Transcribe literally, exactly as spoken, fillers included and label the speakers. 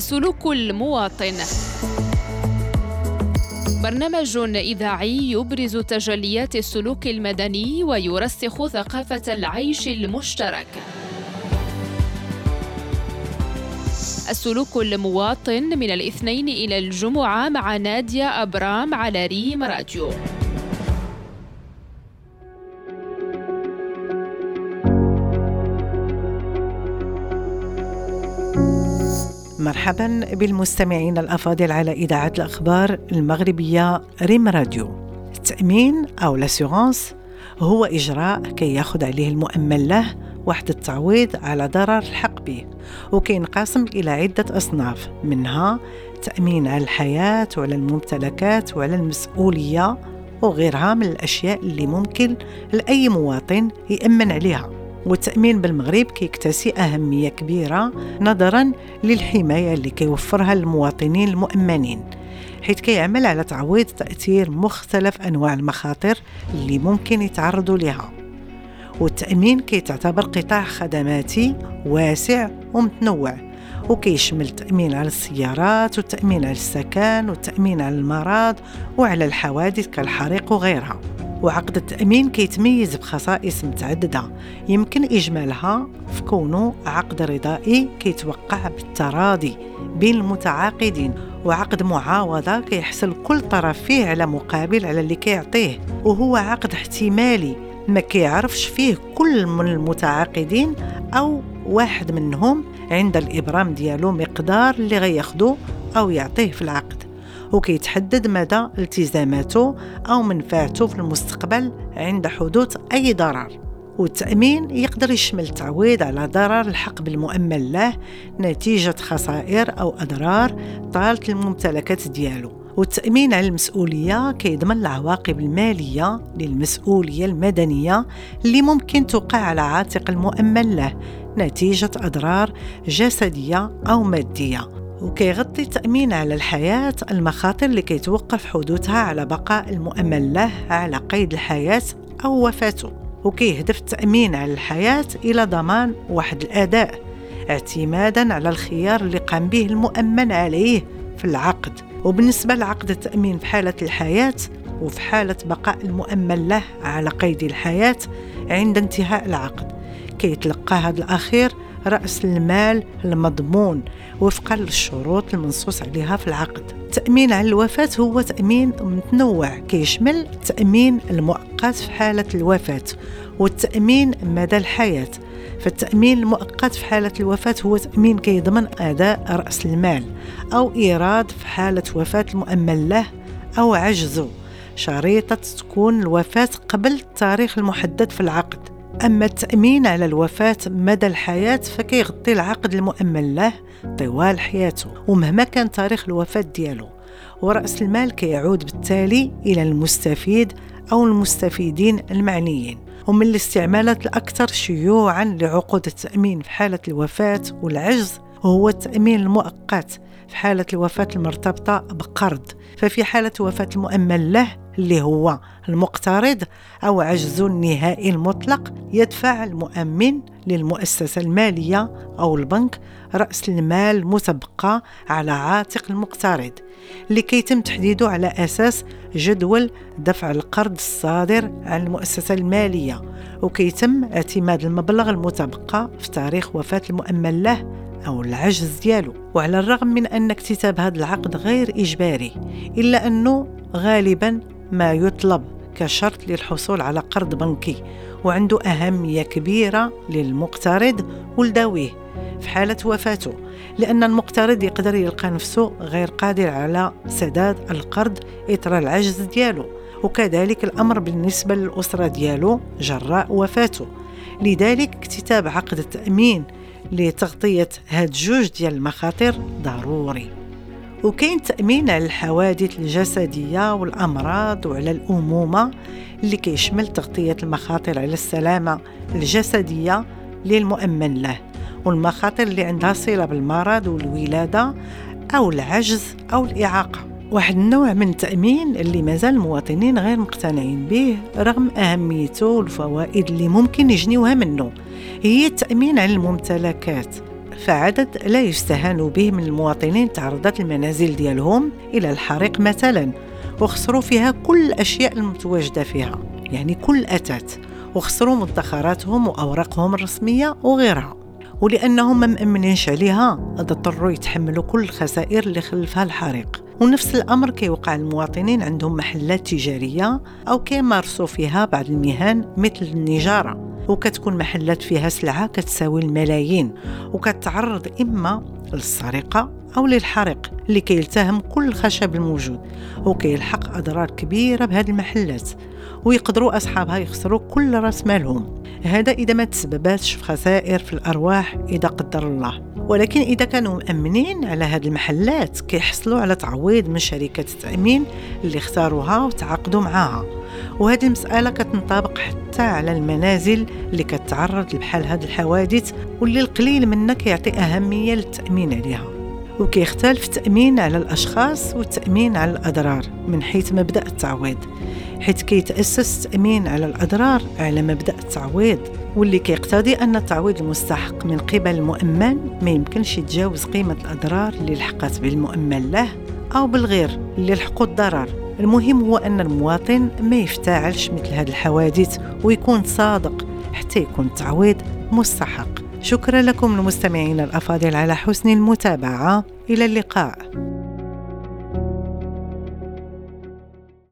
Speaker 1: السلوك المواطن، برنامج إذاعي يبرز تجليات السلوك المدني ويرسخ ثقافة العيش المشترك. السلوك المواطن من الاثنين إلى الجمعة مع نادية أبرام على ريم راديو.
Speaker 2: مرحبا بالمستمعين الأفاضل على إذاعة الأخبار المغربية ريم راديو. التأمين أو لاسيغونس هو إجراء كي يأخذ عليه المؤمن له واحد التعويض على ضرر الحق به، وكينقسم إلى عدة أصناف، منها تأمين على الحياة وعلى الممتلكات وعلى المسؤولية وغيرها من الأشياء اللي ممكن لأي مواطن يأمن عليها. والتأمين بالمغرب كيكتسي أهمية كبيرة نظرا للحماية اللي كيوفرها المواطنين المؤمنين، حيث كيعمل على تعويض تأثير مختلف أنواع المخاطر اللي ممكن يتعرضوا لها. والتأمين كيتعتبر قطاع خدماتي واسع ومتنوع، وكيشمل التأمين على السيارات والتأمين على السكن والتأمين على المرض وعلى الحوادث كالحريق وغيرها. وعقد التأمين كيتميز بخصائص متعددة يمكن إجمالها في كونه عقد رضائي كيتوقع بالتراضي بين المتعاقدين، وعقد معاوضة كيحصل كل طرف فيه على مقابل على اللي كيعطيه، وهو عقد احتمالي ما كيعرفش فيه كل من المتعاقدين أو واحد منهم عند الإبرام ديالو مقدار اللي غياخدو أو يعطيه في العقد، وكيتحدد مدى التزاماته أو منفعته في المستقبل عند حدوث أي ضرر. والتأمين يقدر يشمل تعويض على ضرر الحق بالمؤمن له نتيجة خسائر أو أضرار طالت الممتلكات ديالو. والتأمين على المسؤولية كيضمن العواقب المالية للمسؤولية المدنية اللي ممكن توقع على عاتق المؤمن له نتيجة أضرار جسدية أو مادية. وكيغطي التأمين على الحياة المخاطر اللي كيتوقف حدوثها على بقاء المؤمن له على قيد الحياة أو وفاته. وكيهدف التأمين على الحياة إلى ضمان واحد الأداء اعتمادا على الخيار اللي قام به المؤمن عليه في العقد. وبالنسبة لعقد التأمين في حالة الحياة وفي حالة بقاء المؤمن له على قيد الحياة عند انتهاء العقد، كيتلقى هذا الأخير رأس المال المضمون وفقا للشروط المنصوص عليها في العقد. التأمين على الوفاة هو تأمين متنوع كيشمل التأمين المؤقت في حالة الوفاة والتأمين مدى الحياة. فالتأمين المؤقت في حالة الوفاة هو تأمين كيضمن أداء رأس المال أو إيراد في حالة وفاة المؤمن له أو عجزه، شريطة تكون الوفاة قبل التاريخ المحدد في العقد. أما التأمين على الوفاة مدى الحياة فكيغطي العقد المؤمن له طوال حياته ومهما كان تاريخ الوفاة ديالو، ورأس المال كيعود بالتالي إلى المستفيد أو المستفيدين المعنيين. ومن الاستعمالات الأكثر شيوعاً لعقود التأمين في حالة الوفاة والعجز هو التأمين المؤقت في حالة الوفاة المرتبطة بقرض. ففي حالة وفاة المؤمن له اللي هو المقترض أو عجزه النهائي المطلق، يدفع المؤمن للمؤسسة المالية أو البنك رأس المال المتبقى على عاتق المقترض اللي كيتم تحديده على أساس جدول دفع القرض الصادر عن المؤسسة المالية، وكيتم اعتماد المبلغ المتبقى في تاريخ وفاة المؤمن له أو العجز ديالو. وعلى الرغم من أن اكتتاب هذا العقد غير إجباري، إلا أنه غالباً ما يطلب كشرط للحصول على قرض بنكي، وعنده أهمية كبيرة للمقترض ولذويه في حالة وفاته، لأن المقترض يقدر يلقى نفسه غير قادر على سداد القرض إثر العجز ديالو، وكذلك الأمر بالنسبة للأسرة ديالو جراء وفاته. لذلك اكتتاب عقد التأمين لتغطية هاد جوج ديال المخاطر ضروري. وكاين تأمين على الحوادث الجسدية والأمراض وعلى الأمومة اللي كيشمل تغطية المخاطر على السلامة الجسدية للمؤمن له، والمخاطر اللي عندها صلة بالمرض والولادة أو العجز أو الإعاقة. واحد النوع من التأمين اللي مازال المواطنين غير مقتنعين به رغم أهميته والفوائد اللي ممكن يجنيوها منه هي التأمين على الممتلكات فعدد لا يستهان به من المواطنين تعرضت المنازل ديالهم إلى الحريق مثلا، وخسروا فيها كل الأشياء المتواجدة فيها، يعني كل أثاث، وخسروا مدخراتهم وأوراقهم الرسمية وغيرها. ولأنهم ما مأمنينش عليها اضطروا يتحملوا كل الخسائر اللي خلفها الحريق. ونفس الأمر كيوقع المواطنين عندهم محلات تجارية أو كيمارسوا فيها بعض المهن مثل النجارة، وكتكون محلات فيها سلعة كتساوي الملايين، وكتعرض إما للسرقة أو للحريق اللي كيلتهم كل الخشب الموجود، وكيلحق أضرار كبيرة بهذه المحلات، ويقدروا أصحابها يخسروا كل رأس مالهم. هذا إذا ما تسبباتش في خسائر في الأرواح إذا قدر الله. ولكن إذا كانوا مأمنين على هذه المحلات كيحصلوا على تعويض من شركة التأمين اللي اختاروها وتعاقدوا معها. وهذه المسألة كتنطبق حتى على المنازل اللي كتعرض لبحال هذه الحوادث، واللي القليل منا كيعطي أهمية للتأمين عليها. وكيختلف التأمين على الأشخاص والتأمين على الأضرار من حيث مبدأ التعويض، حيث كيتأسس التأمين على الأضرار على مبدأ التعويض، واللي كيقتضي أن التعويض المستحق من قبل المؤمن ما يمكنش يتجاوز قيمة الأضرار اللي لحقت بالمؤمن له أو بالغير اللي لحقوا الضرر. المهم هو أن المواطن ما يفتعلش مثل هذه الحوادث ويكون صادق حتى يكون التعويض مستحق. شكرا لكم المستمعين الأفاضل على حسن المتابعة. إلى اللقاء.